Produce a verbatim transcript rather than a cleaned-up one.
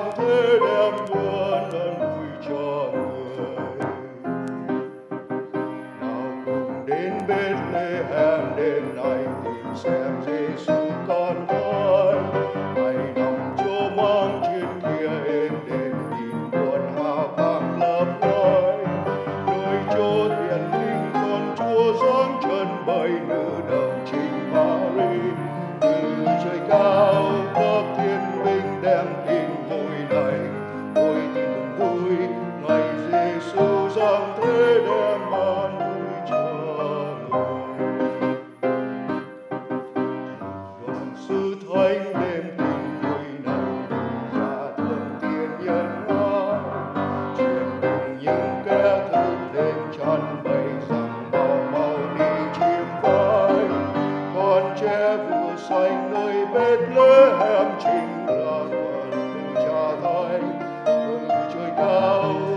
sang thế đem luôn ơn vui cho người. Nào cùng đến Bethlehem đêm nay tìm xem Giêsu con thoi, hay nằm chỗ mang trên kia êm đềm nhìn buồn hào vang lấp lói. Nơi chỗ thiền linh con Chúa sáng chân bay nữ đồng trình Mary, từ trời cao các thiên binh đem tin vui này. Ôi tin mừng vui ngày Giêsu giáng thế đem an vui cho người. Đoàn sứ thánh đêm tin vui này ra thương thiên nhân ái, truyền cùng những kẻ thức đêm chăn bầy rằng mau mau đi chiêm phái. Con trẻ vừa sanh nơi Bethlehem chính là con cha thánh, từ trời cao